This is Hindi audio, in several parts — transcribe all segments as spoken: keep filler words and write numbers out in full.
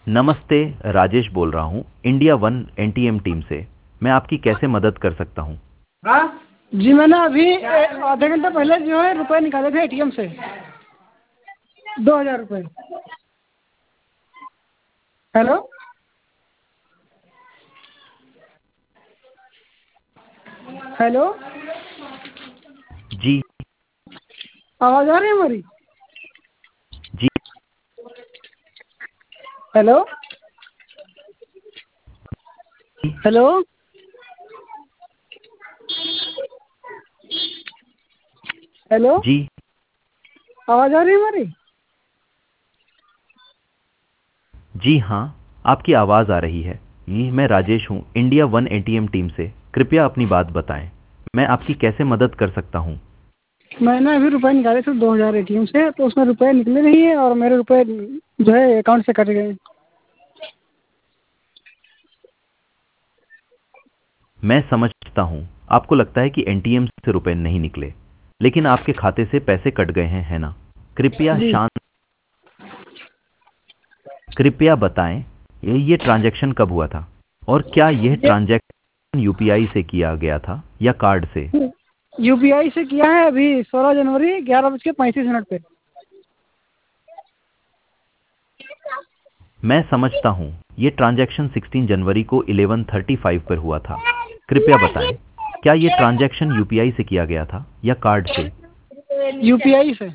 नमस्ते, राजेश बोल रहा हूँ इंडिया वन एनटीएम टीम से। मैं आपकी कैसे मदद कर सकता हूँ? हाँ जी, मैंने अभी ए- आधे घंटे पहले जो है रुपए निकाले थे एटीएम से, दो हजार रुपये। हेलो हेलो, जी आवाज़ आ रही है हमारी? जी हेलो हेलो हेलो, जी आवाज़ आ रही है हमारी? जी हाँ, आपकी आवाज़ आ रही है। जी, मैं राजेश हूँ इंडिया वन एनटीएम टीम से। कृपया अपनी बात बताएं। मैं आपकी कैसे मदद कर सकता हूँ? मैंने अभी रुपए निकाले थे दो हजार एटीएम से, तो उसमें रुपए निकले नहीं है और मेरे रुपए जो है अकाउंट से कट गए। मैं समझता हूँ, आपको लगता है कि एनटीएम से रुपए नहीं निकले, लेकिन आपके खाते से पैसे कट गए हैं, है ना? कृपया जी, शांत कृपया बताएं, ये ये ट्रांजैक्शन कब हुआ था? और क्या यह ये ट्रांजैक्शन यूपीआई से किया गया था या कार्ड से? यूपीआई से किया है अभी सोलह जनवरी ग्यारह बज के पैंतीस मिनट पे। मैं समझता हूँ, ये ट्रांजैक्शन सोलह जनवरी को ग्यारह पैंतीस पर हुआ था। कृपया बताएं, क्या ये ट्रांजैक्शन यूपीआई से किया गया था या कार्ड से? यूपीआई से।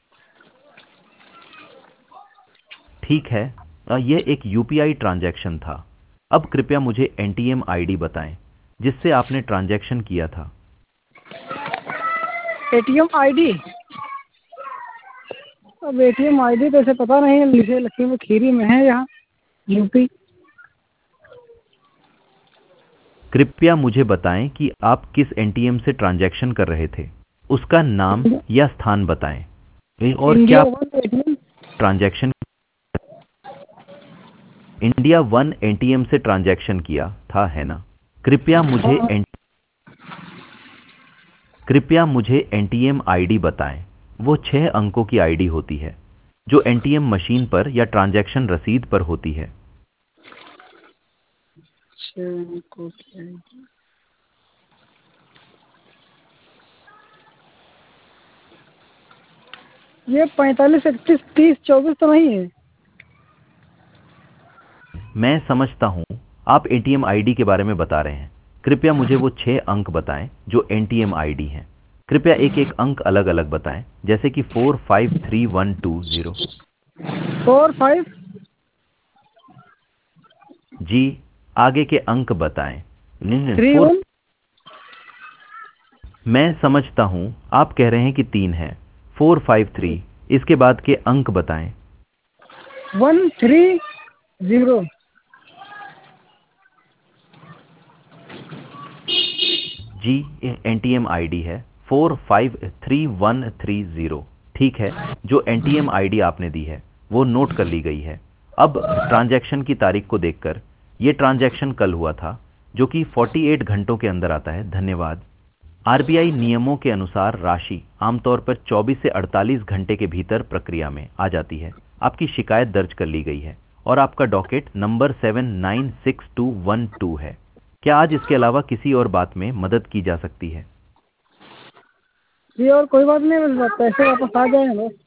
ठीक है, अ, यह एक यूपीआई ट्रांजैक्शन था। अब कृपया मुझे एनटीएम आईडी बताएं जिससे आपने ट्रांजैक्शन किया था। एटीएम आईडी, अब एटीएम आईडी तो ऐसे पता नहीं है, लिखे लखीमपुर खीरी में है यहाँ यूपी। कृपया मुझे बताएं कि आप किस एनटीएम से ट्रांजैक्शन कर रहे थे। उसका नाम या स्थान बताएं। ए, और क्या इंडिया आप one ATM. Transaction India one ATM से ट्रांजैक्शन किया था, है ना? कृपया मुझे हाँ, एन कृपया मुझे एनटीएम आईडी बताएं। वो छह अंकों की आईडी होती है जो एनटीएम मशीन पर या ट्रांजैक्शन रसीद पर होती है। छः को क्या? ये पैंतालीस इकतीस तीस चौबीस तो नहीं है? मैं समझता हूँ, आप एटीएम आईडी के बारे में बता रहे हैं। कृपया मुझे वो छह अंक बताएं जो एनटीएम आईडी हैं। कृपया एक एक अंक अलग अलग बताएं, जैसे कि four five three one two zero. Four five जी, आगे के अंक बताएं। नहीं नहीं, थ्री फोर। वन मैं समझता हूँ, आप कह रहे हैं कि तीन है। फोर फाइव थ्री, इसके बाद के अंक बताएं। One three zero. जी, एनटीएम आईडी है four five three one three zero. ठीक है, जो एनटीएम आईडी आपने दी है वो नोट कर ली गई है। अब ट्रांजैक्शन की तारीख को देखकर ये ट्रांजैक्शन कल हुआ था, जो कि अड़तालीस घंटों के अंदर आता है। धन्यवाद। आरबीआई नियमों के अनुसार राशि आमतौर पर चौबीस से अड़तालीस घंटे के भीतर प्रक्रिया में आ जाती है। आपकी शिकायत दर्ज कर ली गई है और आपका docket number seven nine six two one two है। क्या आज इसके अलावा किसी और बात में मदद की जा सकती है? जी और कोई बात नहीं, बस पैसे वापस आ जाए बस।